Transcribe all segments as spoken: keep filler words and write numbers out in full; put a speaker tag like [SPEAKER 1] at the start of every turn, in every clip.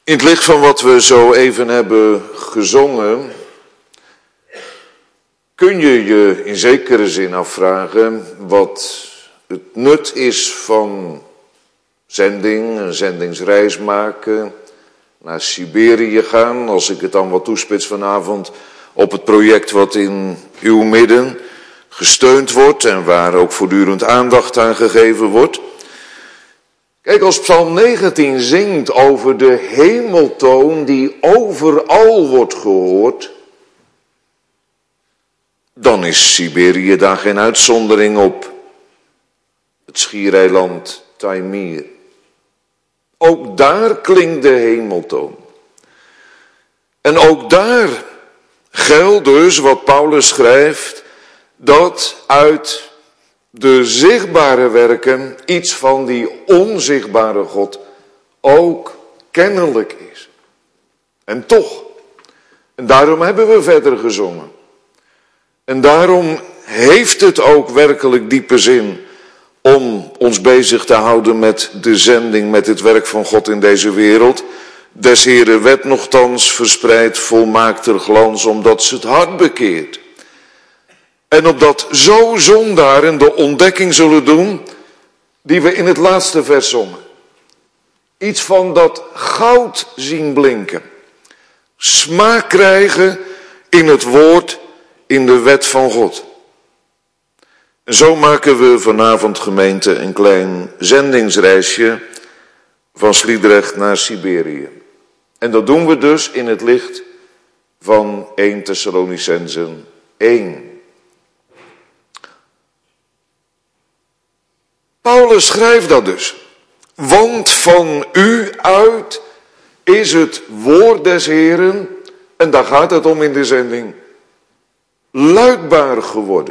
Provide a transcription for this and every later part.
[SPEAKER 1] In het licht van wat we zo even hebben gezongen, kun je je in zekere zin afvragen wat het nut is van zending, een zendingsreis maken, naar Siberië gaan, als ik het dan wat toespits vanavond op het project wat in uw midden gesteund wordt en waar ook voortdurend aandacht aan gegeven wordt. Kijk, als Psalm negentien zingt over de hemeltoon die overal wordt gehoord, dan is Siberië daar geen uitzondering op. Het schiereiland Taimyr. Ook daar klinkt de hemeltoon. En ook daar geldt dus wat Paulus schrijft, dat uit de zichtbare werken iets van die onzichtbare God ook kennelijk is. En toch, en daarom hebben we verder gezongen. En daarom heeft het ook werkelijk diepe zin om ons bezig te houden met de zending, met het werk van God in deze wereld. Des Heren wet nochtans verspreidt volmaakter glans, omdat ze het hart bekeert. En opdat zo zondaren de ontdekking zullen doen, die we in het laatste vers zongen. Iets van dat goud zien blinken. Smaak krijgen in het woord, in de wet van God. En zo maken we vanavond, gemeente, een klein zendingsreisje van Sliedrecht naar Siberië. En dat doen we dus in het licht van Eerste Thessalonicenzen één. Paulus schrijft dat dus. Want van u uit is het woord des Heren, en daar gaat het om in de zending, luidbaar geworden.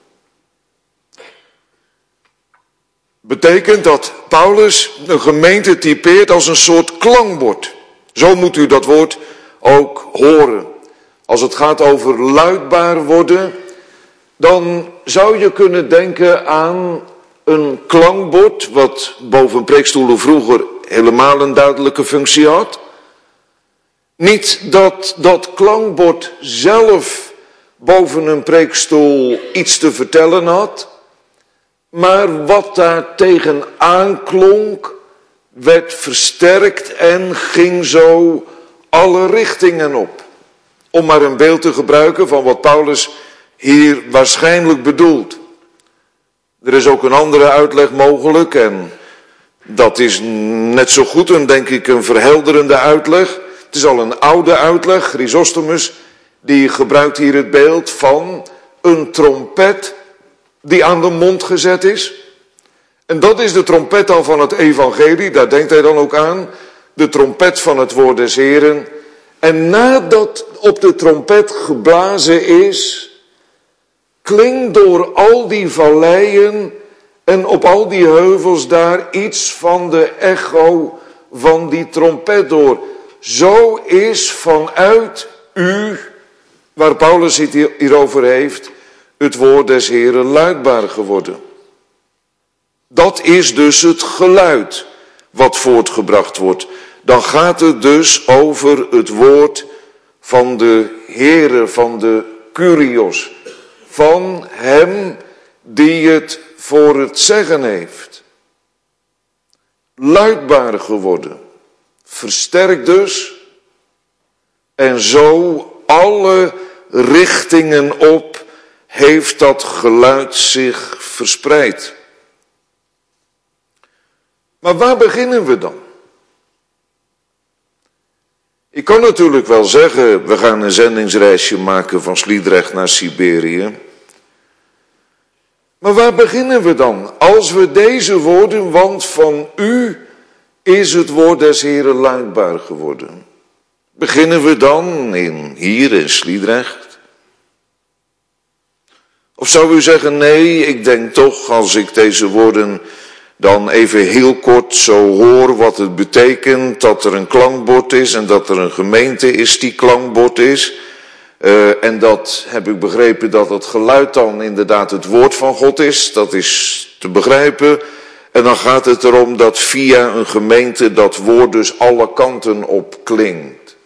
[SPEAKER 1] Betekent dat Paulus een gemeente typeert als een soort klankbord. Zo moet u dat woord ook horen. Als het gaat over luidbaar worden, dan zou je kunnen denken aan een klankbord, wat boven preekstoelen vroeger helemaal een duidelijke functie had. Niet dat dat klankbord zelf boven een preekstoel iets te vertellen had, maar wat daar tegenaan klonk, werd versterkt en ging zo alle richtingen op. Om maar een beeld te gebruiken van wat Paulus hier waarschijnlijk bedoelt. Er is ook een andere uitleg mogelijk en dat is net zo goed een, denk ik, een verhelderende uitleg. Het is al een oude uitleg, Chrysostomus, die gebruikt hier het beeld van een trompet die aan de mond gezet is. En dat is de trompet dan van het evangelie, daar denkt hij dan ook aan. De trompet van het woord des Heren. En nadat op de trompet geblazen is, klinkt door al die valleien en op al die heuvels daar iets van de echo van die trompet door. Zo is vanuit u, waar Paulus het hierover heeft, het woord des Heren luidbaar geworden. Dat is dus het geluid wat voortgebracht wordt. Dan gaat het dus over het woord van de Heere, van de Kyrios. Van hem die het voor het zeggen heeft. Luidbaar geworden. Versterkt dus. En zo alle richtingen op heeft dat geluid zich verspreid. Maar waar beginnen we dan? Ik kan natuurlijk wel zeggen, we gaan een zendingsreisje maken van Sliedrecht naar Siberië. Maar waar beginnen we dan? Als we deze woorden, want van u is het woord des Heren luidbaar geworden. Beginnen we dan in, hier in Sliedrecht? Of zou u zeggen, nee, ik denk toch, als ik deze woorden dan even heel kort zo hoor wat het betekent, dat er een klankbord is en dat er een gemeente is die klankbord is. Uh, en dat heb ik begrepen dat het geluid dan inderdaad het woord van God is, dat is te begrijpen. En dan gaat het erom dat via een gemeente dat woord dus alle kanten op klinkt.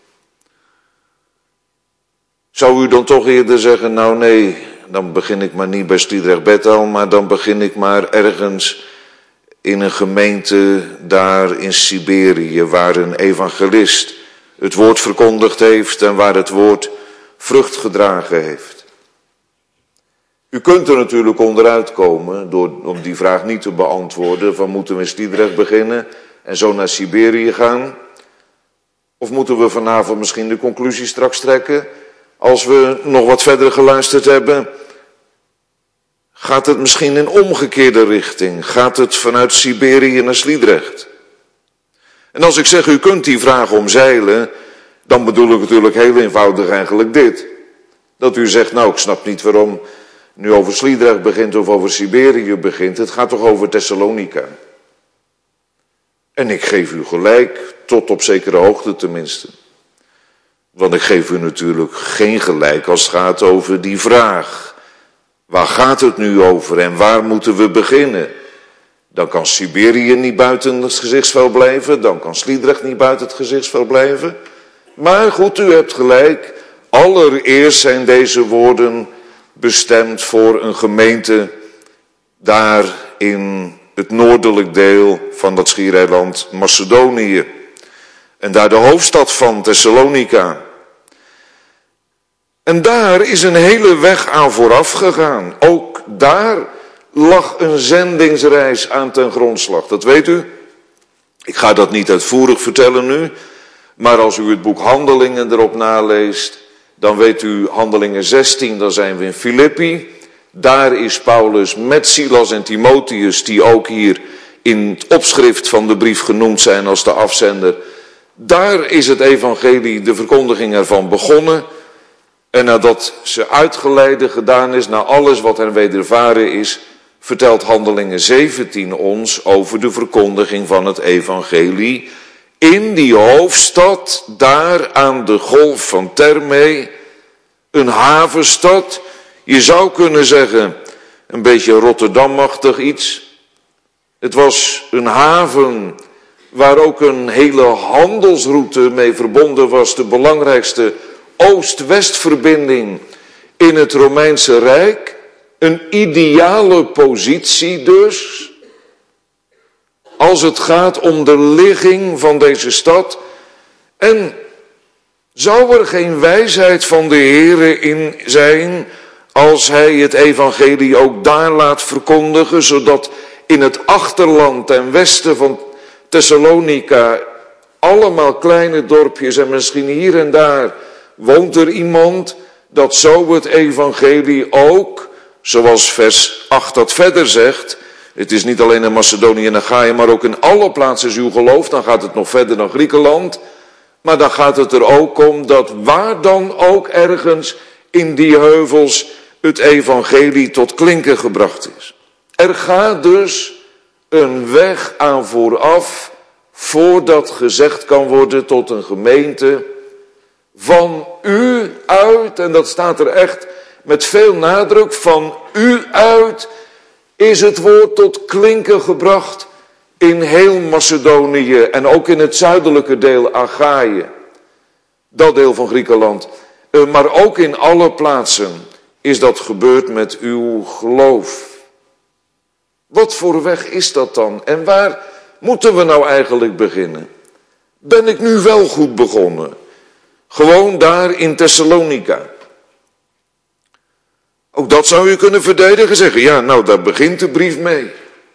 [SPEAKER 1] Zou u dan toch eerder zeggen, nou nee, dan begin ik maar niet bij Sliedrecht Bethel, maar dan begin ik maar ergens in een gemeente daar in Siberië, waar een evangelist het woord verkondigd heeft en waar het woord vrucht gedragen heeft. U kunt er natuurlijk onderuit komen door om die vraag niet te beantwoorden, van moeten we in Sliedrecht beginnen en zo naar Siberië gaan? Of moeten we vanavond misschien de conclusie straks trekken, als we nog wat verder geluisterd hebben? Gaat het misschien in omgekeerde richting? Gaat het vanuit Siberië naar Sliedrecht? En als ik zeg, u kunt die vraag omzeilen, dan bedoel ik natuurlijk heel eenvoudig eigenlijk dit. Dat u zegt, nou ik snap niet waarom nu over Sliedrecht begint of over Siberië begint. Het gaat toch over Thessalonica. En ik geef u gelijk, tot op zekere hoogte tenminste. Want ik geef u natuurlijk geen gelijk als het gaat over die vraag. Waar gaat het nu over en waar moeten we beginnen? Dan kan Siberië niet buiten het gezichtsveld blijven. Dan kan Sliedrecht niet buiten het gezichtsveld blijven. Maar goed, u hebt gelijk. Allereerst zijn deze woorden bestemd voor een gemeente daar in het noordelijk deel van dat schiereiland Macedonië. En daar de hoofdstad van Thessalonica. En daar is een hele weg aan vooraf gegaan. Ook daar lag een zendingsreis aan ten grondslag. Dat weet u. Ik ga dat niet uitvoerig vertellen nu. Maar als u het boek Handelingen erop naleest, dan weet u Handelingen zestien, dan zijn we in Filippi. Daar is Paulus met Silas en Timotheus, die ook hier in het opschrift van de brief genoemd zijn als de afzender. Daar is het evangelie, de verkondiging ervan begonnen. En nadat ze uitgeleide gedaan is naar alles wat hen wedervaren is, vertelt Handelingen zeventien ons over de verkondiging van het evangelie in die hoofdstad, daar aan de golf van Therme, een havenstad. Je zou kunnen zeggen, een beetje Rotterdamachtig iets. Het was een haven waar ook een hele handelsroute mee verbonden was, de belangrijkste Oost-West-verbinding in het Romeinse Rijk. Een ideale positie dus, als het gaat om de ligging van deze stad. En zou er geen wijsheid van de Heere in zijn, als hij het evangelie ook daar laat verkondigen, zodat in het achterland ten westen van Thessalonica, allemaal kleine dorpjes en misschien hier en daar woont er iemand, dat zo het evangelie ook, zoals vers acht dat verder zegt, het is niet alleen in Macedonië en Achaïe, maar ook in alle plaatsen is uw geloof, dan gaat het nog verder dan Griekenland, maar dan gaat het er ook om dat waar dan ook ergens in die heuvels het evangelie tot klinken gebracht is. Er gaat dus een weg aan vooraf, voordat gezegd kan worden tot een gemeente, van u uit, en dat staat er echt met veel nadruk, van u uit is het woord tot klinken gebracht in heel Macedonië en ook in het zuidelijke deel Achaïe, dat deel van Griekenland, maar ook in alle plaatsen is dat gebeurd met uw geloof. Wat voor weg is dat dan? En waar moeten we nou eigenlijk beginnen? Ben ik nu wel goed begonnen? Gewoon daar in Thessalonica. Ook dat zou u kunnen verdedigen, zeggen, ja, nou daar begint de brief mee.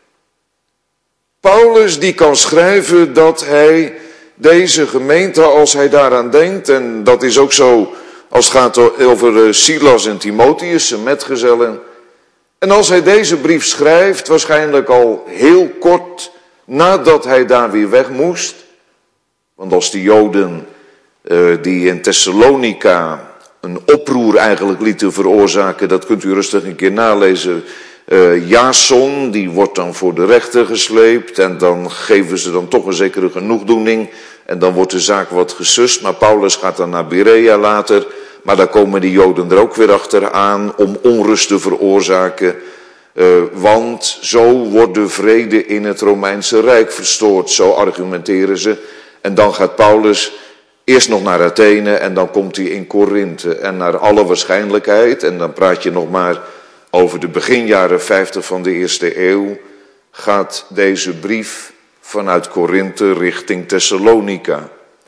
[SPEAKER 1] Paulus die kan schrijven dat hij deze gemeente, als hij daaraan denkt, en dat is ook zo als het gaat over Silas en Timotheus, zijn metgezellen. En als hij deze brief schrijft, waarschijnlijk al heel kort nadat hij daar weer weg moest. Want als de Joden uh, die in Thessalonica een oproer eigenlijk lieten veroorzaken, dat kunt u rustig een keer nalezen. Uh, Jason, die wordt dan voor de rechter gesleept en dan geven ze dan toch een zekere genoegdoening. En dan wordt de zaak wat gesust, maar Paulus gaat dan naar Berea later. Maar daar komen die Joden er ook weer achteraan om onrust te veroorzaken. Uh, want zo wordt de vrede in het Romeinse Rijk verstoord. Zo argumenteren ze. En dan gaat Paulus eerst nog naar Athene en dan komt hij in Korinthe. En naar alle waarschijnlijkheid, en dan praat je nog maar over de beginjaren vijftig van de eerste eeuw, gaat deze brief vanuit Korinthe richting Thessalonica.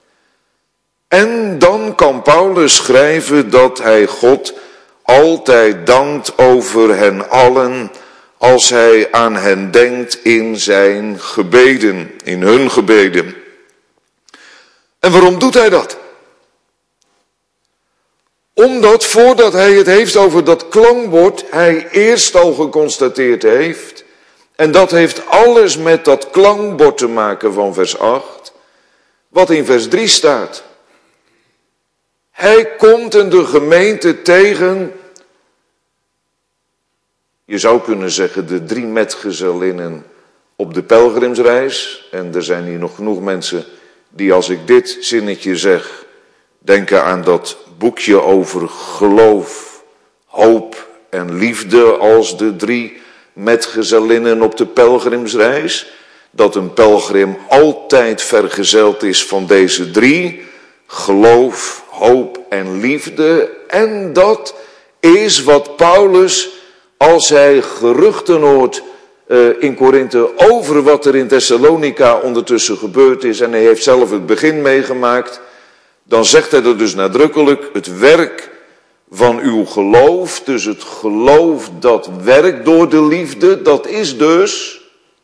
[SPEAKER 1] En dan kan Paulus schrijven dat hij God altijd dankt over hen allen als hij aan hen denkt in zijn gebeden, in hun gebeden. En waarom doet hij dat? Omdat voordat hij het heeft over dat klankbord, hij eerst al geconstateerd heeft, en dat heeft alles met dat klankbord te maken van vers acht, wat in vers drie staat. Hij komt in de gemeente tegen, je zou kunnen zeggen de drie metgezellinnen op de pelgrimsreis. En er zijn hier nog genoeg mensen die als ik dit zinnetje zeg, denken aan dat boekje over geloof, hoop en liefde als de drie metgezellinnen op de pelgrimsreis. Dat een pelgrim altijd vergezeld is van deze drie, geloof, hoop en liefde. En dat is wat Paulus, als hij geruchten hoort uh, in Korinthe over wat er in Thessalonica ondertussen gebeurd is, en hij heeft zelf het begin meegemaakt, dan zegt hij er dus nadrukkelijk, het werk van uw geloof, dus het geloof dat werkt door de liefde, dat is dus,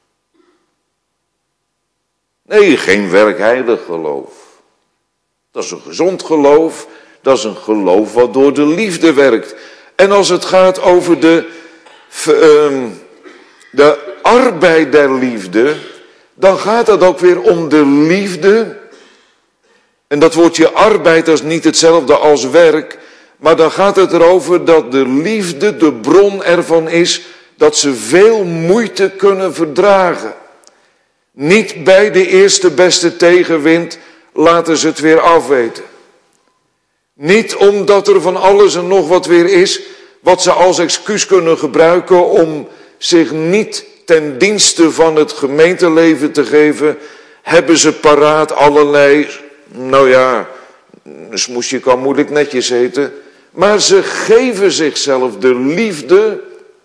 [SPEAKER 1] nee, geen werkheilig geloof. Dat is een gezond geloof, dat is een geloof wat door de liefde werkt. En als het gaat over de, de arbeid der liefde, dan gaat het ook weer om de liefde. En dat woordje arbeid is niet hetzelfde als werk, maar dan gaat het erover dat de liefde de bron ervan is dat ze veel moeite kunnen verdragen. Niet bij de eerste beste tegenwind laten ze het weer afweten. Niet omdat er van alles en nog wat weer is, wat ze als excuus kunnen gebruiken om zich niet ten dienste van het gemeenteleven te geven, hebben ze paraat allerlei, nou ja, een smoesje kan moeilijk netjes heten, maar ze geven zichzelf. De liefde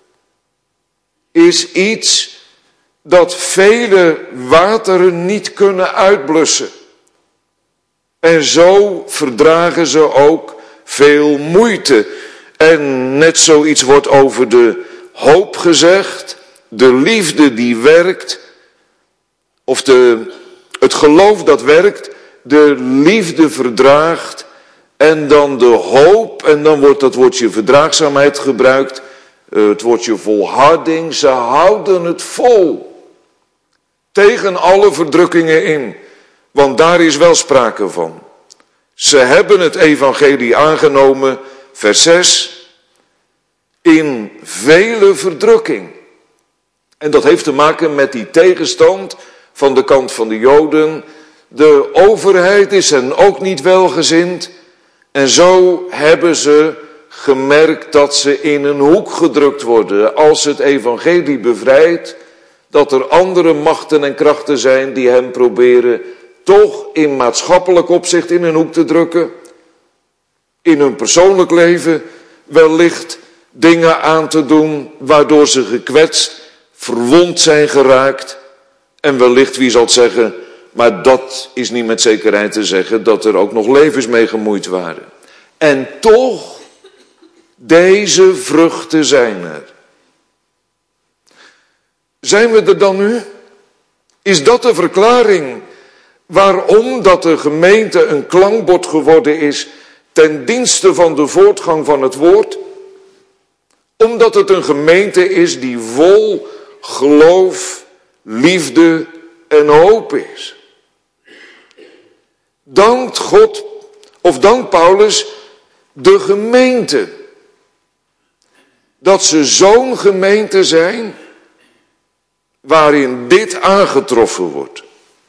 [SPEAKER 1] is iets dat vele wateren niet kunnen uitblussen. En zo verdragen ze ook veel moeite. En net zoiets wordt over de hoop gezegd. De liefde die werkt. Of de, het geloof dat werkt. De liefde verdraagt. En dan de hoop. En dan wordt dat woordje verdraagzaamheid gebruikt. Het woordje volharding. Ze houden het vol. Tegen alle verdrukkingen in. Want daar is wel sprake van. Ze hebben het evangelie aangenomen, vers zes, in vele verdrukking. En dat heeft te maken met die tegenstand van de kant van de Joden. De overheid is hen ook niet welgezind. En zo hebben ze gemerkt dat ze in een hoek gedrukt worden. Als het evangelie bevrijdt, dat er andere machten en krachten zijn die hen proberen toch in maatschappelijk opzicht in een hoek te drukken. In hun persoonlijk leven wellicht dingen aan te doen waardoor ze gekwetst, verwond zijn geraakt. En wellicht, wie zal het zeggen, maar dat is niet met zekerheid te zeggen, dat er ook nog levens mee gemoeid waren. En toch, deze vruchten zijn er. Zijn we er dan nu? Is dat de verklaring waarom dat de gemeente een klankbord geworden is ten dienste van de voortgang van het woord? Omdat het een gemeente is die vol geloof, liefde en hoop is. Dankt God, of dankt Paulus, de gemeente. Dat ze zo'n gemeente zijn waarin dit aangetroffen wordt.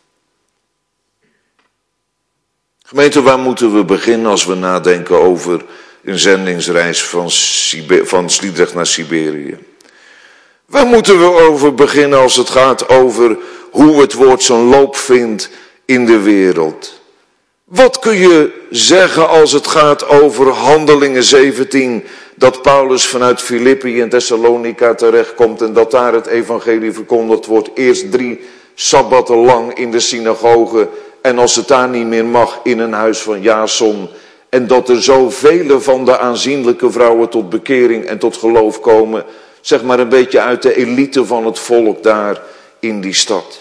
[SPEAKER 1] Gemeente, waar moeten we beginnen als we nadenken over een zendingsreis van, Sibe- van Sliedrecht naar Siberië? Waar moeten we over beginnen als het gaat over hoe het woord zijn loop vindt in de wereld? Wat kun je zeggen als het gaat over Handelingen zeventien, dat Paulus vanuit Filippi en Thessalonica terechtkomt en dat daar het evangelie verkondigd wordt, eerst drie sabbatten lang in de synagoge en als het daar niet meer mag in een huis van Jason, en dat er zoveel van de aanzienlijke vrouwen tot bekering en tot geloof komen, zeg maar een beetje uit de elite van het volk daar in die stad.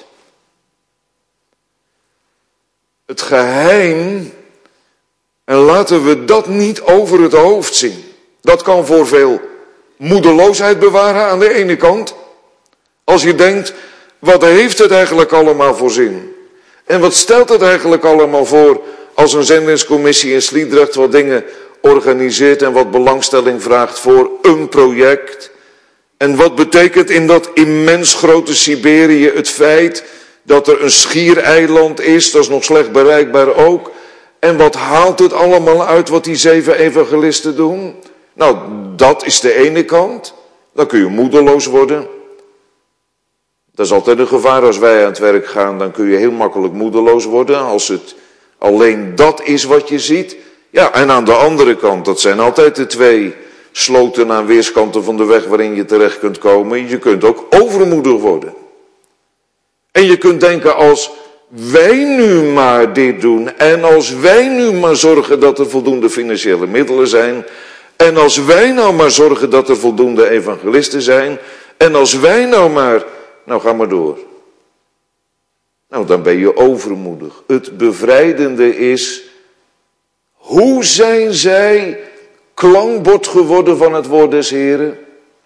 [SPEAKER 1] Het geheim, en laten we dat niet over het hoofd zien. Dat kan voor veel moedeloosheid bewaren aan de ene kant. Als je denkt, wat heeft het eigenlijk allemaal voor zin? En wat stelt het eigenlijk allemaal voor als een zendingscommissie in Sliedrecht wat dingen organiseert en wat belangstelling vraagt voor een project? En wat betekent in dat immens grote Siberië het feit dat er een schiereiland is, dat is nog slecht bereikbaar ook. En wat haalt het allemaal uit wat die zeven evangelisten doen? Nou, dat is de ene kant. Dan kun je moedeloos worden. Dat is altijd een gevaar als wij aan het werk gaan. Dan kun je heel makkelijk moedeloos worden als het alleen dat is wat je ziet. Ja, en aan de andere kant, dat zijn altijd de twee sloten aan weerskanten van de weg waarin je terecht kunt komen. Je kunt ook overmoedig worden. En je kunt denken, als wij nu maar dit doen en als wij nu maar zorgen dat er voldoende financiële middelen zijn en als wij nou maar zorgen dat er voldoende evangelisten zijn en als wij nou maar, nou ga maar door. Nou, dan ben je overmoedig. Het bevrijdende is, hoe zijn zij klankbord geworden van het woord des Heren?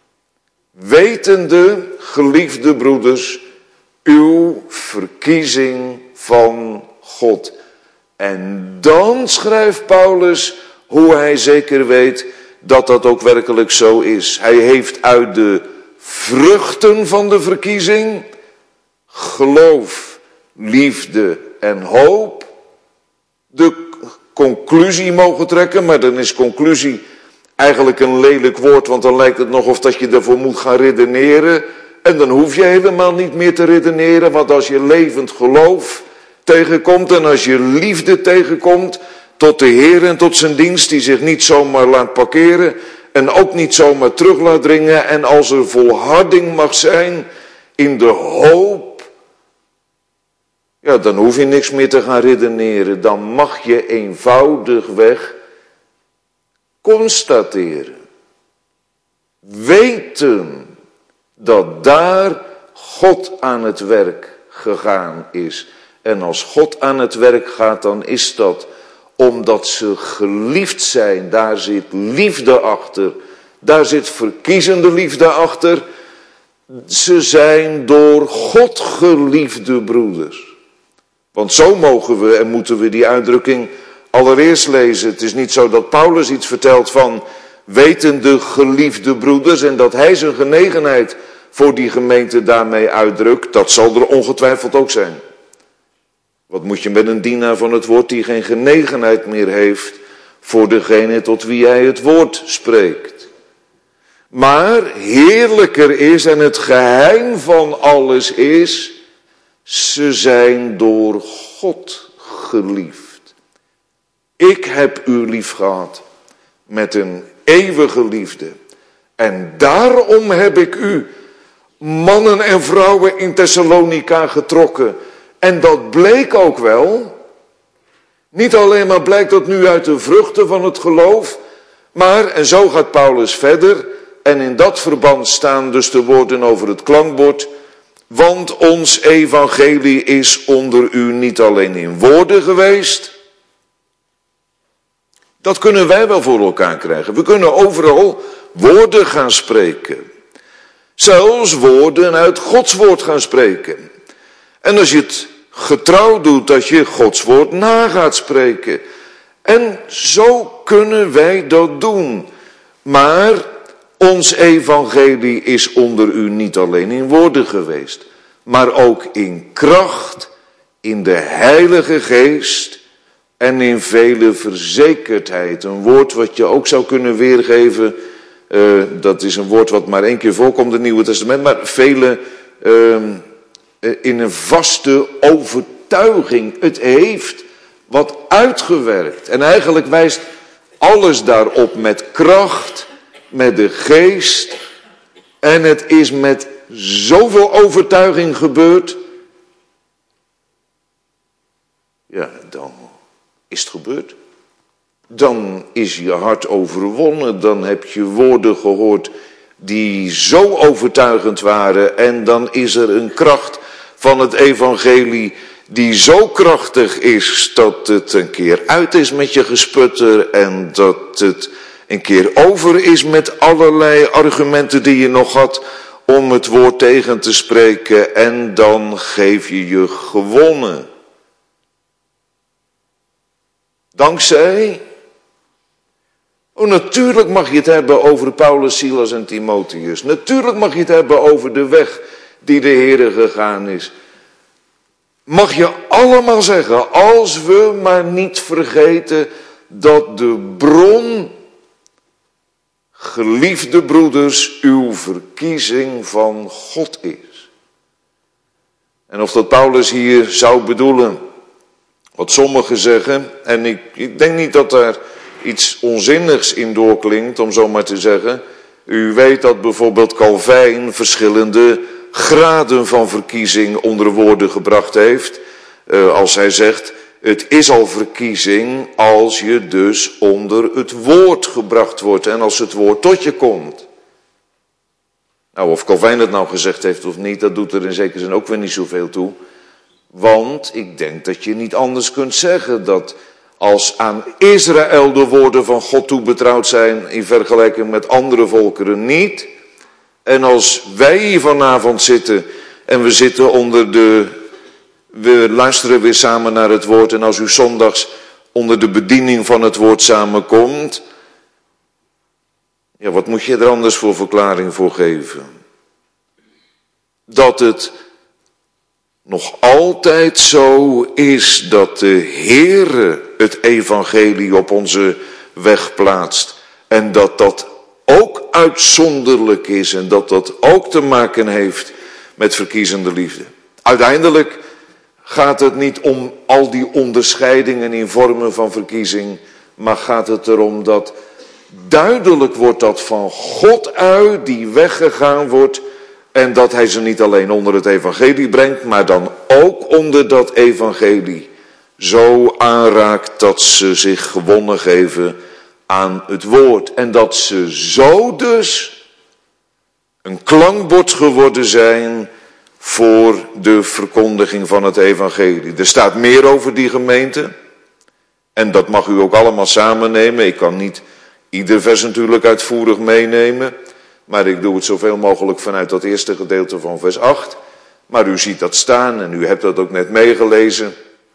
[SPEAKER 1] Wetende, geliefde broeders, uw verkiezing van God. En dan schrijft Paulus hoe hij zeker weet dat dat ook werkelijk zo is. Hij heeft uit de vruchten van de verkiezing geloof, liefde en hoop de conclusie mogen trekken. Maar dan is conclusie eigenlijk een lelijk woord, want dan lijkt het nog of dat je ervoor moet gaan redeneren. En dan hoef je helemaal niet meer te redeneren, want als je levend geloof tegenkomt en als je liefde tegenkomt tot de Heer en tot zijn dienst, die zich niet zomaar laat parkeren en ook niet zomaar terug laat dringen, en als er volharding mag zijn in de hoop, ja, dan hoef je niks meer te gaan redeneren. Dan mag je eenvoudigweg constateren, weten dat daar God aan het werk gegaan is. En als God aan het werk gaat, dan is dat omdat ze geliefd zijn. Daar zit liefde achter. Daar zit verkiezende liefde achter. Ze zijn door God geliefde broeders. Want zo mogen we en moeten we die uitdrukking allereerst lezen. Het is niet zo dat Paulus iets vertelt van wetende geliefde broeders en dat hij zijn genegenheid voor die gemeente daarmee uitdrukt. Dat zal er ongetwijfeld ook zijn. Wat moet je met een dienaar van het woord die geen genegenheid meer heeft voor degene tot wie hij het woord spreekt? Maar heerlijker is, en het geheim van alles is, ze zijn door God geliefd. Ik heb u lief gehad met een eeuwige liefde. En daarom heb ik u, mannen en vrouwen in Thessalonica, getrokken. En dat bleek ook wel. Niet alleen maar blijkt dat nu uit de vruchten van het geloof, maar, en zo gaat Paulus verder, en in dat verband staan dus de woorden over het klankbord, want ons evangelie is onder u niet alleen in woorden geweest. Dat kunnen wij wel voor elkaar krijgen. We kunnen overal woorden gaan spreken. Zelfs woorden uit Gods woord gaan spreken. En als je het getrouw doet, dat je Gods woord na gaat spreken. En zo kunnen wij dat doen. Maar ons evangelie is onder u niet alleen in woorden geweest, maar ook in kracht, in de Heilige Geest en in vele verzekerdheid. Een woord wat je ook zou kunnen weergeven Uh, dat is een woord wat maar één keer voorkomt in het Nieuwe Testament. Maar velen uh, in een vaste overtuiging. Het heeft wat uitgewerkt. En eigenlijk wijst alles daarop met kracht, met de geest. En het is met zoveel overtuiging gebeurd. Ja, dan is het gebeurd. Dan is je hart overwonnen. Dan heb je woorden gehoord die zo overtuigend waren. En dan is er een kracht van het evangelie die zo krachtig is dat het een keer uit is met je gesputter. En dat het een keer over is met allerlei argumenten die je nog had om het woord tegen te spreken. En dan geef je je gewonnen. Dankzij... Oh, natuurlijk mag je het hebben over Paulus, Silas en Timotheus. Natuurlijk mag je het hebben over de weg die de Heere gegaan is. Mag je allemaal zeggen, als we maar niet vergeten dat de bron, geliefde broeders, uw verkiezing van God is. En of dat Paulus hier zou bedoelen, wat sommigen zeggen, en ik, ik denk niet dat daar iets onzinnigs in doorklinkt, om zo maar te zeggen. U weet dat bijvoorbeeld Calvijn verschillende graden van verkiezing onder woorden gebracht heeft. Uh, als hij zegt, het is al verkiezing als je dus onder het woord gebracht wordt en als het woord tot je komt. Nou, of Calvijn het nou gezegd heeft of niet, dat doet er in zekere zin ook weer niet zoveel toe. Want ik denk dat je niet anders kunt zeggen dat als aan Israël de woorden van God toebetrouwd zijn in vergelijking met andere volkeren niet. En als wij hier vanavond zitten en we zitten onder de, we luisteren weer samen naar het woord. En als u zondags onder de bediening van het woord samenkomt. Ja, wat moet je er anders voor verklaring voor geven? Dat het nog altijd zo is dat de Heere het evangelie op onze weg plaatst. En dat dat ook uitzonderlijk is en dat dat ook te maken heeft met verkiezende liefde. Uiteindelijk gaat het niet om al die onderscheidingen in vormen van verkiezing, maar gaat het erom dat duidelijk wordt dat van God uit die weggegaan wordt. En dat hij ze niet alleen onder het evangelie brengt, maar dan ook onder dat evangelie zo aanraakt dat ze zich gewonnen geven aan het woord. En dat ze zo dus een klankbord geworden zijn voor de verkondiging van het evangelie. Er staat meer over die gemeente. En dat mag u ook allemaal samen nemen. Ik kan niet ieder vers natuurlijk uitvoerig meenemen. Maar ik doe het zoveel mogelijk vanuit dat eerste gedeelte van vers acht. Maar u ziet dat staan en u hebt dat ook net meegelezen.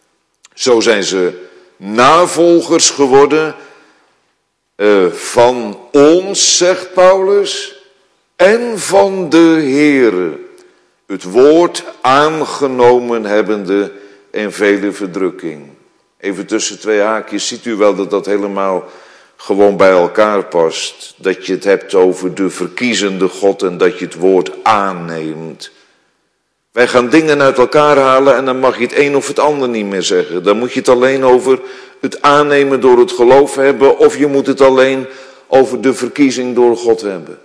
[SPEAKER 1] Zo zijn ze navolgers geworden uh, van ons, zegt Paulus, en van de Heere. Het woord aangenomen hebbende en vele verdrukking. Even tussen twee haakjes ziet u wel dat dat helemaal gewoon bij elkaar past. Dat je het hebt over de verkiezende God en dat je het woord aanneemt. Wij gaan dingen uit elkaar halen en dan mag je het een of het ander niet meer zeggen. Dan moet je het alleen over het aannemen door het geloof hebben, of je moet het alleen over de verkiezing door God hebben.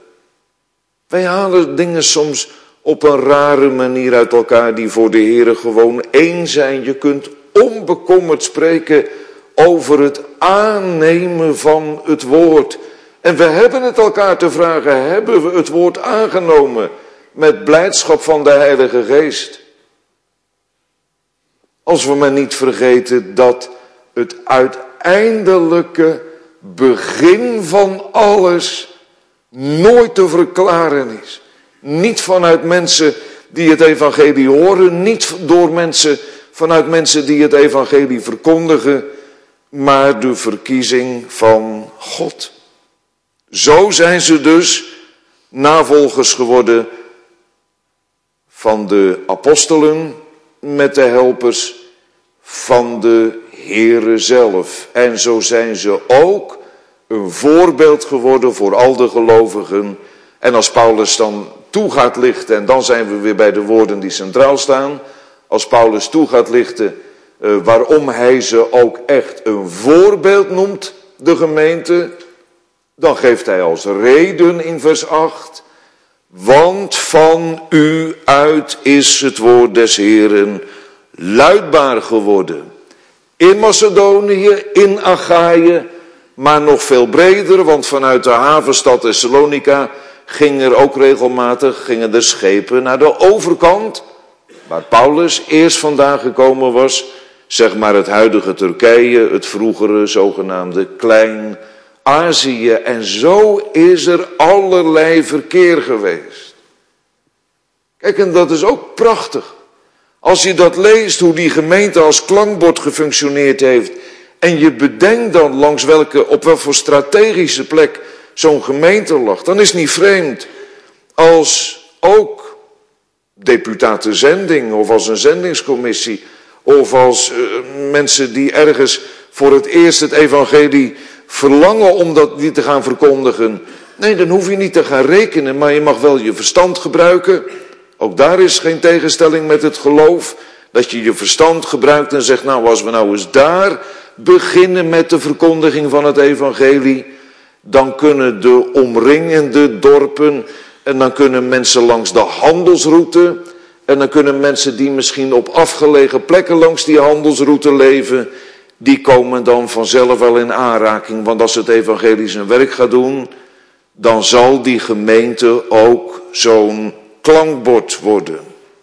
[SPEAKER 1] Wij halen dingen soms op een rare manier uit elkaar die voor de Heere gewoon één zijn. Je kunt onbekommerd spreken over het aannemen van het woord. En we hebben het elkaar te vragen, hebben we het woord aangenomen met blijdschap van de Heilige Geest? Als we maar niet vergeten dat het uiteindelijke begin van alles nooit te verklaren is. Niet vanuit mensen die het evangelie horen, niet door mensen, vanuit mensen die het evangelie verkondigen, maar de verkiezing van God. Zo zijn ze dus navolgers geworden van de apostelen met de helpers van de Heere zelf. En zo zijn ze ook een voorbeeld geworden voor al de gelovigen. En als Paulus dan toe gaat lichten, en dan zijn we weer bij de woorden die centraal staan. Als Paulus toe gaat lichten uh, waarom hij ze ook echt een voorbeeld noemt, de gemeente. Dan geeft hij als reden in vers acht. Want van u uit is het woord des Heeren luidbaar geworden. In Macedonië, in Achaïe, maar nog veel breder, want vanuit de havenstad Thessalonica gingen er ook regelmatig gingen er schepen naar de overkant, waar Paulus eerst vandaan gekomen was, zeg maar het huidige Turkije, het vroegere zogenaamde Klein-Azië. En zo is er allerlei verkeer geweest. Kijk, en dat is ook prachtig. Als je dat leest, hoe die gemeente als klankbord gefunctioneerd heeft, en je bedenkt dan langs welke, op welke voor strategische plek zo'n gemeente lag, dan is het niet vreemd als ook deputaten zending, of als een zendingscommissie, of als uh, mensen die ergens voor het eerst het evangelie verlangen om dat die te gaan verkondigen. Nee, dan hoef je niet te gaan rekenen, maar je mag wel je verstand gebruiken. Ook daar is geen tegenstelling met het geloof, dat je je verstand gebruikt en zegt, nou, als we nou eens daar beginnen met de verkondiging van het evangelie, dan kunnen de omringende dorpen, en dan kunnen mensen langs de handelsroute, en dan kunnen mensen die misschien op afgelegen plekken langs die handelsroute leven, die komen dan vanzelf wel in aanraking. Want als het evangelie zijn werk gaat doen, dan zal die gemeente ook zo'n klankbord worden.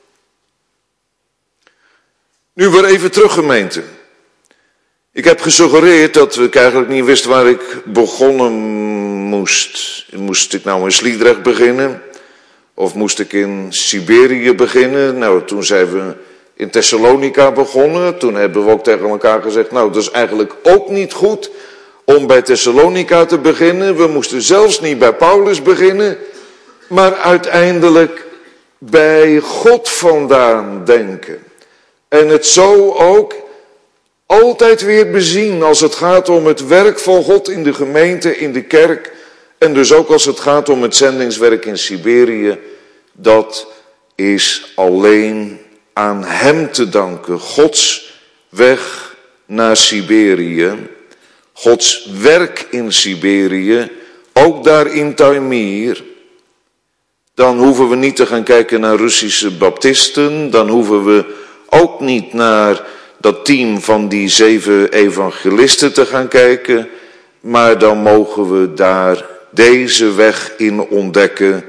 [SPEAKER 1] Nu weer even terug, gemeente. Ik heb gesuggereerd dat ik eigenlijk niet wist waar ik begonnen moest. Moest ik nou in Sliedrecht beginnen? Of moest ik in Siberië beginnen? Nou, toen zijn we in Thessalonica begonnen. Toen hebben we ook tegen elkaar gezegd, nou, dat is eigenlijk ook niet goed om bij Thessalonica te beginnen. We moesten zelfs niet bij Paulus beginnen, maar uiteindelijk bij God vandaan denken. En het zo ook altijd weer bezien als het gaat om het werk van God in de gemeente, in de kerk. En dus ook als het gaat om het zendingswerk in Siberië. Dat is alleen aan hem te danken. Gods weg naar Siberië. Gods werk in Siberië. Ook daar in Taimyr. Dan hoeven we niet te gaan kijken naar Russische baptisten. Dan hoeven we ook niet naar dat team van die zeven evangelisten te gaan kijken. Maar dan mogen we daar deze weg in ontdekken.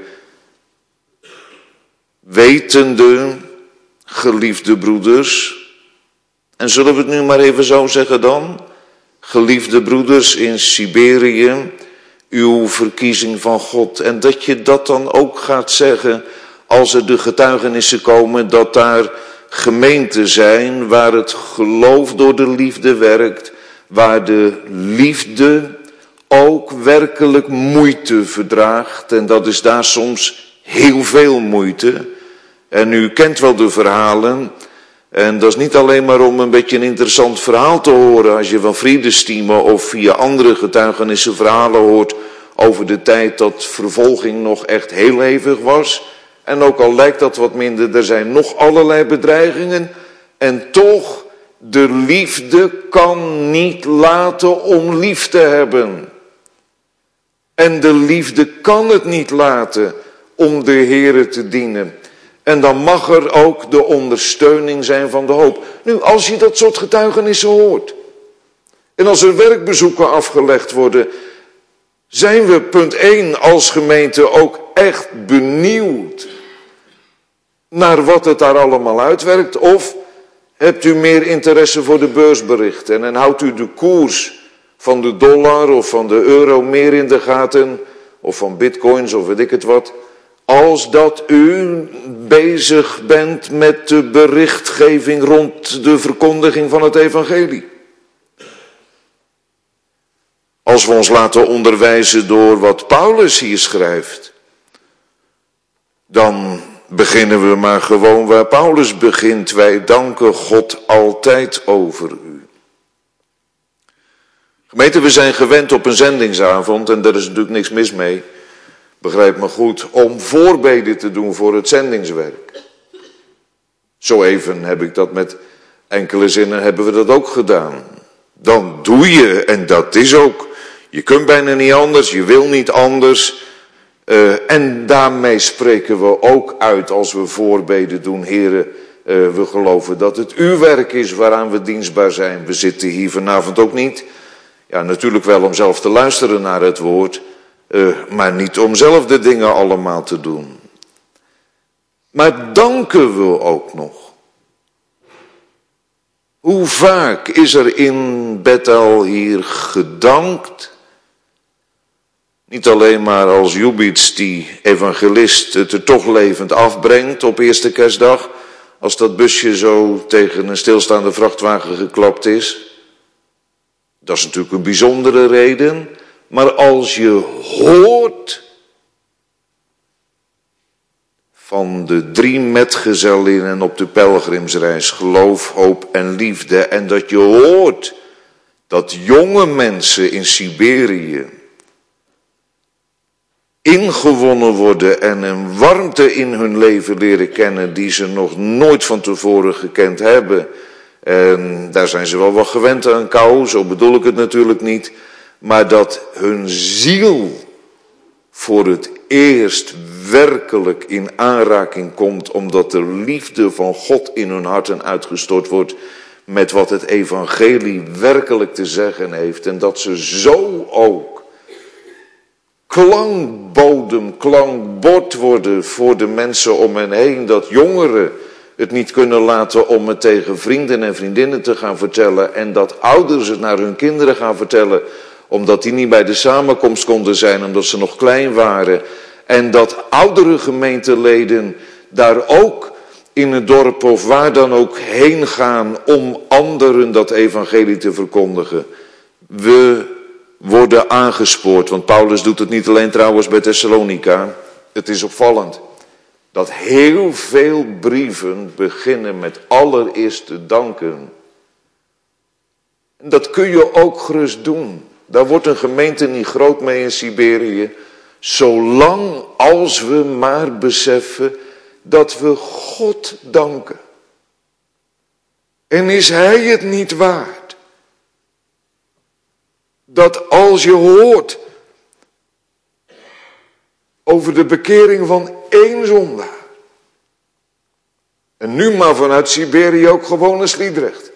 [SPEAKER 1] Wetende, geliefde broeders. En zullen we het nu maar even zo zeggen dan? Geliefde broeders in Siberië, uw verkiezing van God. En dat je dat dan ook gaat zeggen als er de getuigenissen komen dat daar gemeenten zijn waar het geloof door de liefde werkt, waar de liefde ook werkelijk moeite verdraagt. En dat is daar soms heel veel moeite. En u kent wel de verhalen. En dat is niet alleen maar om een beetje een interessant verhaal te horen als je van Friedestiemen of via andere getuigenissen verhalen hoort over de tijd dat vervolging nog echt heel hevig was. En ook al lijkt dat wat minder, er zijn nog allerlei bedreigingen. En toch, de liefde kan niet laten om lief te hebben. En de liefde kan het niet laten om de Heere te dienen. En dan mag er ook de ondersteuning zijn van de hoop. Nu, als je dat soort getuigenissen hoort. En als er werkbezoeken afgelegd worden. Zijn we punt één als gemeente ook echt benieuwd naar wat het daar allemaal uitwerkt? Of hebt u meer interesse voor de beursberichten en houdt u de koers van de dollar of van de euro meer in de gaten, of van bitcoins of weet ik het wat, als dat u bezig bent met de berichtgeving rond de verkondiging van het evangelie? Als we ons laten onderwijzen door wat Paulus hier schrijft, dan beginnen we maar gewoon waar Paulus begint. Wij danken God altijd over u. Gemeente, we zijn gewend op een zendingsavond, en daar is natuurlijk niks mis mee, begrijp me goed, om voorbeden te doen voor het zendingswerk. Zo even heb ik dat met enkele zinnen, hebben we dat ook gedaan. Dan doe je, en dat is ook, je kunt bijna niet anders, je wil niet anders. Uh, en daarmee spreken we ook uit als we voorbeden doen, Heere, uh, we geloven dat het uw werk is waaraan we dienstbaar zijn. We zitten hier vanavond ook niet, ja natuurlijk wel om zelf te luisteren naar het woord, uh, maar niet om zelf de dingen allemaal te doen. Maar danken we ook nog. Hoe vaak is er in Bethel hier gedankt? Niet alleen maar als Jubits, die evangelist, het er toch levend afbrengt op eerste kerstdag, als dat busje zo tegen een stilstaande vrachtwagen geklapt is. Dat is natuurlijk een bijzondere reden, maar als je hoort van de drie metgezellinnen op de pelgrimsreis, geloof, hoop en liefde, en dat je hoort dat jonge mensen in Siberië ingewonnen worden en een warmte in hun leven leren kennen die ze nog nooit van tevoren gekend hebben. En daar zijn ze wel wat gewend aan kou, zo bedoel ik het natuurlijk niet, maar dat hun ziel voor het eerst werkelijk in aanraking komt, omdat de liefde van God in hun harten uitgestort wordt met wat het evangelie werkelijk te zeggen heeft. En dat ze zo ook klankbodem, klankbord worden voor de mensen om hen heen, dat jongeren het niet kunnen laten om het tegen vrienden en vriendinnen te gaan vertellen, en dat ouders het naar hun kinderen gaan vertellen, omdat die niet bij de samenkomst konden zijn, omdat ze nog klein waren. En dat oudere gemeenteleden daar ook in het dorp of waar dan ook heen gaan om anderen dat evangelie te verkondigen. We worden aangespoord, want Paulus doet het niet alleen trouwens bij Thessalonica. Het is opvallend dat heel veel brieven beginnen met allereerst te danken. En dat kun je ook gerust doen. Daar wordt een gemeente niet groot mee in Siberië, zolang als we maar beseffen dat we God danken. En is Hij het niet waard? Dat als je hoort over de bekering van één zondaar, en nu maar vanuit Siberië ook gewoon naar Sliedrecht,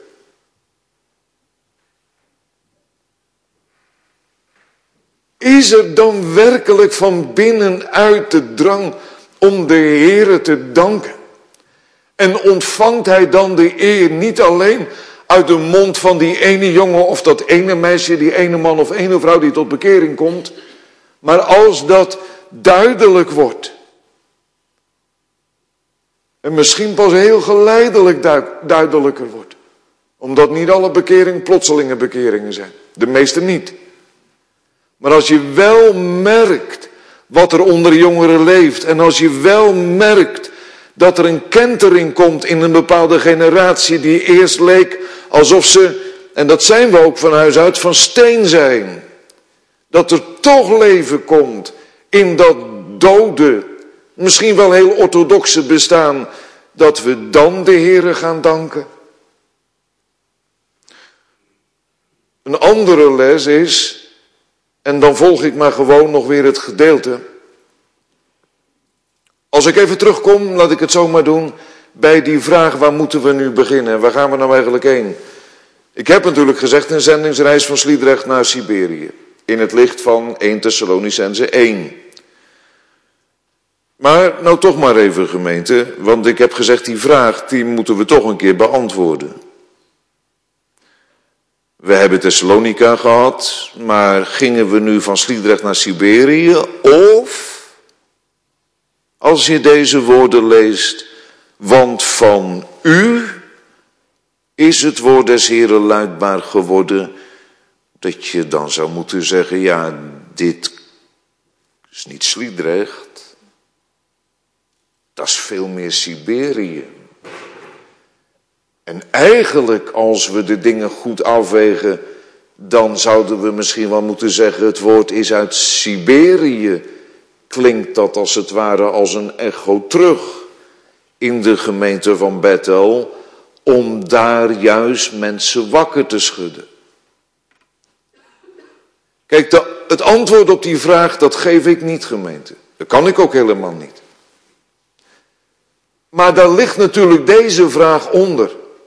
[SPEAKER 1] is er dan werkelijk van binnenuit de drang om de Heere te danken? En ontvangt hij dan de eer niet alleen uit de mond van die ene jongen of dat ene meisje, die ene man of ene vrouw die tot bekering komt, maar als dat duidelijk wordt, en misschien pas heel geleidelijk duidelijker wordt, omdat niet alle bekeringen plotselinge bekeringen zijn, de meeste niet. Maar als je wel merkt wat er onder jongeren leeft, en als je wel merkt dat er een kentering komt in een bepaalde generatie die eerst leek alsof ze, en dat zijn we ook van huis uit, van steen zijn. Dat er toch leven komt in dat dode, misschien wel heel orthodoxe bestaan, dat we dan de Heere gaan danken. Een andere les is, en dan volg ik maar gewoon nog weer het gedeelte. Als ik even terugkom, laat ik het zo maar doen, bij die vraag, waar moeten we nu beginnen? Waar gaan we nou eigenlijk heen? Ik heb natuurlijk gezegd een zendingsreis van Sliedrecht naar Siberië. In het licht van eerste Thessalonicenzen één. Maar nou toch maar even gemeente, want ik heb gezegd die vraag, die moeten we toch een keer beantwoorden. We hebben Thessalonica gehad, maar gingen we nu van Sliedrecht naar Siberië? Of, als je deze woorden leest, want van u is het woord des Heren luidbaar geworden, dat je dan zou moeten zeggen, ja, dit is niet Sliedrecht, dat is veel meer Siberië. En eigenlijk, als we de dingen goed afwegen, dan zouden we misschien wel moeten zeggen, het woord is uit Siberië. Klinkt dat als het ware als een echo terug in de gemeente van Bethel, om daar juist mensen wakker te schudden. Kijk, de, het antwoord op die vraag, dat geef ik niet, gemeente. Dat kan ik ook helemaal niet. Maar daar ligt natuurlijk deze vraag onder.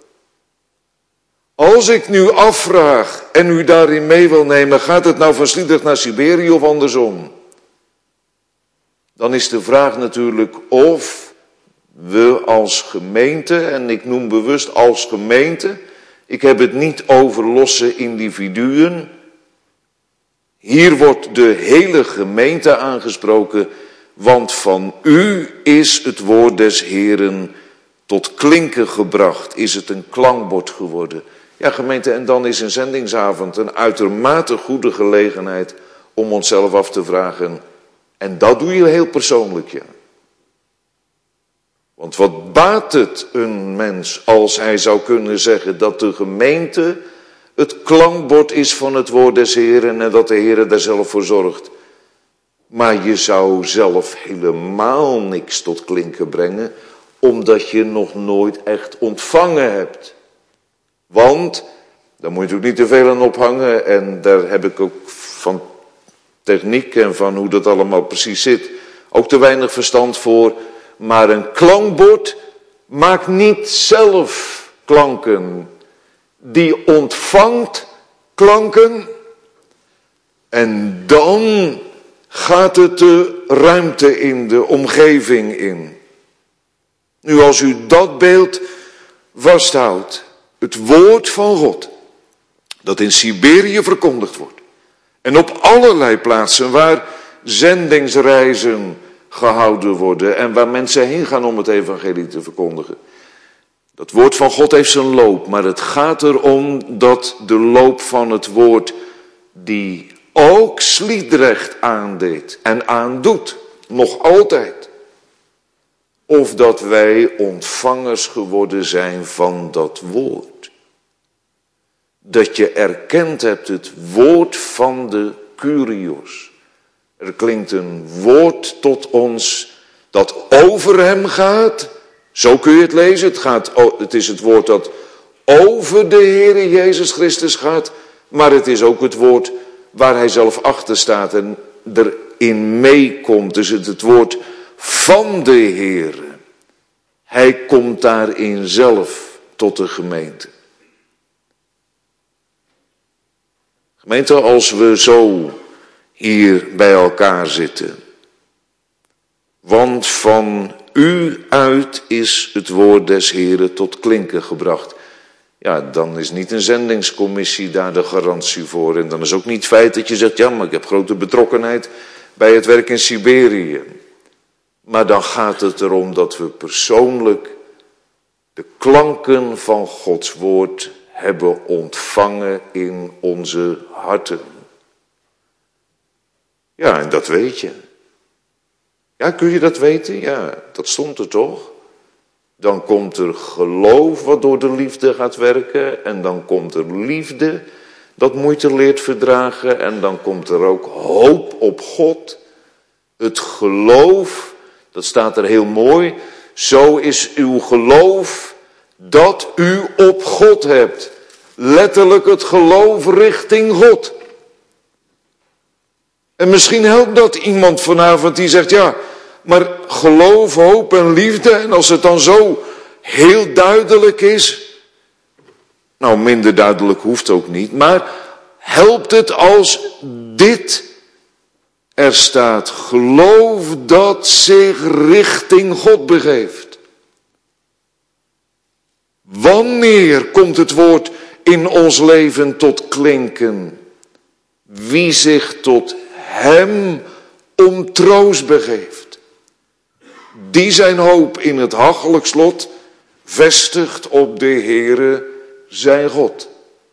[SPEAKER 1] Als ik nu afvraag en u daarin mee wil nemen, gaat het nou van Sliedrecht naar Siberië of andersom? Dan is de vraag natuurlijk of we als gemeente, en ik noem bewust als gemeente, ik heb het niet over losse individuen. Hier wordt de hele gemeente aangesproken, want van u is het woord des Heeren tot klinken gebracht, is het een klankbord geworden. Ja, gemeente, en dan is een zendingsavond een uitermate goede gelegenheid om onszelf af te vragen. En dat doe je heel persoonlijk, ja. Want wat baat het een mens als hij zou kunnen zeggen dat de gemeente het klankbord is van het woord des Heeren en dat de Heer daar zelf voor zorgt. Maar je zou zelf helemaal niks tot klinken brengen, omdat je nog nooit echt ontvangen hebt. Want, daar moet je natuurlijk niet te veel aan ophangen, en daar heb ik ook van techniek en van hoe dat allemaal precies zit ook te weinig verstand voor. Maar een klankbord maakt niet zelf klanken. Die ontvangt klanken en dan gaat het de ruimte in, de omgeving in. Nu, als u dat beeld vasthoudt, het woord van God, dat in Siberië verkondigd wordt, en op allerlei plaatsen waar zendingsreizen gehouden worden en waar mensen heen gaan om het evangelie te verkondigen. Dat woord van God heeft zijn loop, maar het gaat erom dat de loop van het woord, die ook Sliedrecht aandeed en aandoet, nog altijd, of dat wij ontvangers geworden zijn van dat woord. Dat je erkend hebt het woord van de Kyrios. Er klinkt een woord tot ons dat over hem gaat. Zo kun je het lezen. Het, gaat, het is het woord dat over de Heere Jezus Christus gaat. Maar het is ook het woord waar hij zelf achter staat en erin meekomt. Dus het, het woord van de Heere. Hij komt daarin zelf tot de gemeente. Gemeente, als we zo hier bij elkaar zitten. Want van u uit is het woord des Heeren tot klinken gebracht. Ja, dan is niet een zendingscommissie daar de garantie voor. En dan is ook niet het feit dat je zegt, ja, maar ik heb grote betrokkenheid bij het werk in Siberië. Maar dan gaat het erom dat we persoonlijk de klanken van Gods woord hebben ontvangen in onze harten. Ja, en dat weet je. Ja, kun je dat weten? Ja, dat stond er toch? Dan komt er geloof wat door de liefde gaat werken. En dan komt er liefde dat moeite leert verdragen. En dan komt er ook hoop op God. Het geloof, dat staat er heel mooi. Zo is uw geloof dat u op God hebt. Letterlijk het geloof richting God. En misschien helpt dat iemand vanavond die zegt, ja, maar geloof, hoop en liefde, en als het dan zo heel duidelijk is, nou minder duidelijk hoeft ook niet, maar helpt het als dit er staat, geloof dat zich richting God begeeft. Wanneer komt het woord in ons leven tot klinken? Wie zich tot hem om troost begeeft. Die zijn hoop in het hachelijk slot vestigt op de Heere zijn God.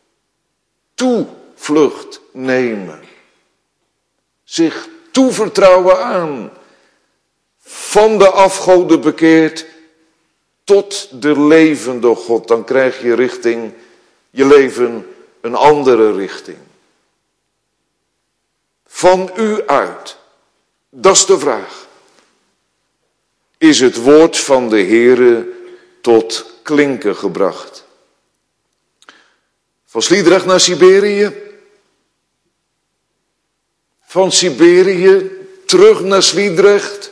[SPEAKER 1] Toevlucht nemen. Zich toevertrouwen aan. Van de afgoden bekeerd tot de levende God. Dan krijg je richting je leven een andere richting. van u uit? Dat is de vraag. Is het woord van de Heere tot klinken gebracht? Van Sliedrecht naar Siberië. Van Siberië terug naar Sliedrecht.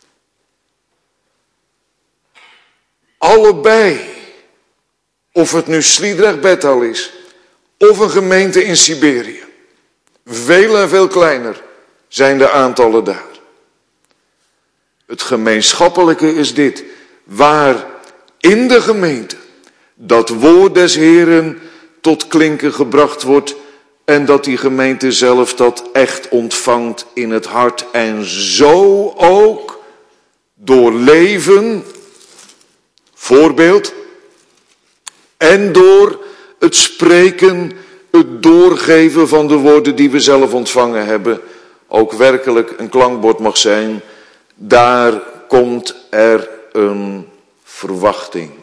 [SPEAKER 1] Allebei. Of het nu Sliedrecht Bethel is. Of een gemeente in Siberië. Veel en veel kleiner zijn de aantallen daar. Het gemeenschappelijke is dit. Waar in de gemeente dat woord des Heeren tot klinken gebracht wordt. En dat die gemeente zelf dat echt ontvangt in het hart. En zo ook door leven, voorbeeld. En door het spreken, het doorgeven van de woorden die we zelf ontvangen hebben. Ook werkelijk een klankbord mag zijn. Daar komt er een verwachting.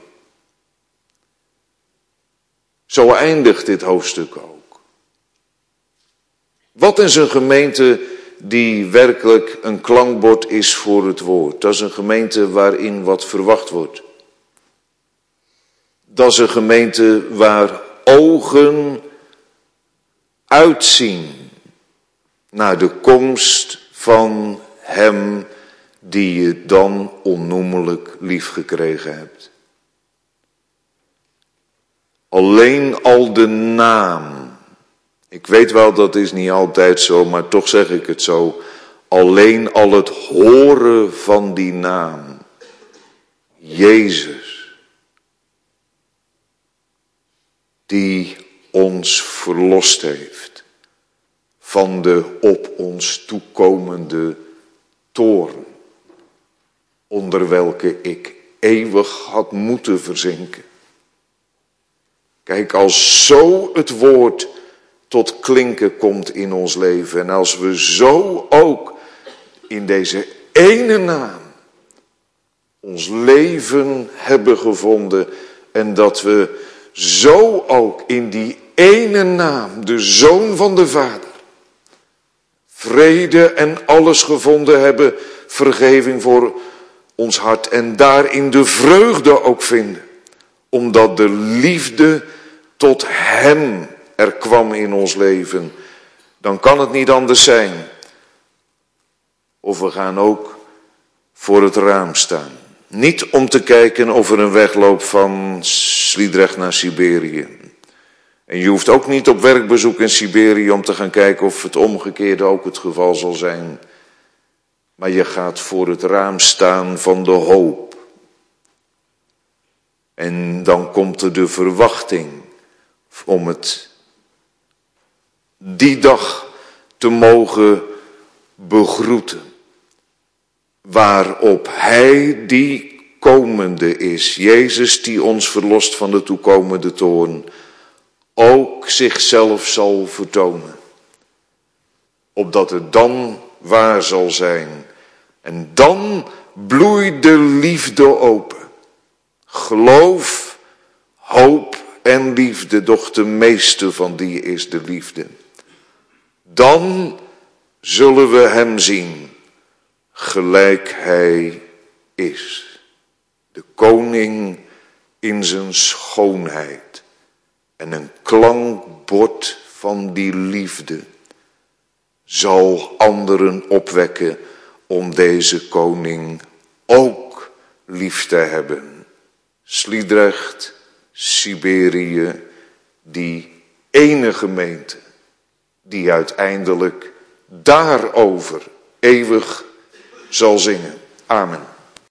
[SPEAKER 1] Zo eindigt dit hoofdstuk ook. Wat is een gemeente die werkelijk een klankbord is voor het woord? Dat is een gemeente waarin wat verwacht wordt. Dat is een gemeente waar ogen uitzien naar de komst van hem die je dan onnoemelijk lief gekregen hebt. Alleen al de naam. Ik weet wel, dat is niet altijd zo, maar toch zeg ik het zo. Alleen al het horen van die naam. Jezus. Die ons verlost heeft. Van de op ons toekomende toorn. Onder welke ik eeuwig had moeten verzinken. Kijk, als zo het woord tot klinken komt in ons leven. En als we zo ook in deze ene naam ons leven hebben gevonden. En dat we zo ook in die ene naam, de Zoon van de Vader, vrede en alles gevonden hebben, vergeving voor ons hart. En daarin de vreugde ook vinden. Omdat de liefde tot hem er kwam in ons leven. Dan kan het niet anders zijn. Of we gaan ook voor het raam staan. Niet om te kijken of er een weg loopt van Sliedrecht naar Siberië. En je hoeft ook niet op werkbezoek in Siberië om te gaan kijken of het omgekeerde ook het geval zal zijn. Maar je gaat voor het raam staan van de hoop. En dan komt er de verwachting om het die dag te mogen begroeten. Waarop hij die komende is, Jezus die ons verlost van de toekomende toorn, ook zichzelf zal vertonen. Opdat het dan waar zal zijn. En dan bloeit de liefde open. Geloof, hoop en liefde, doch de meeste van die is de liefde. Dan zullen we hem zien, gelijk hij is. De koning in zijn schoonheid. En een klankbord van die liefde zal anderen opwekken om deze koning ook lief te hebben. Sliedrecht, Siberië, die ene gemeente die uiteindelijk daarover eeuwig zal zingen. Amen.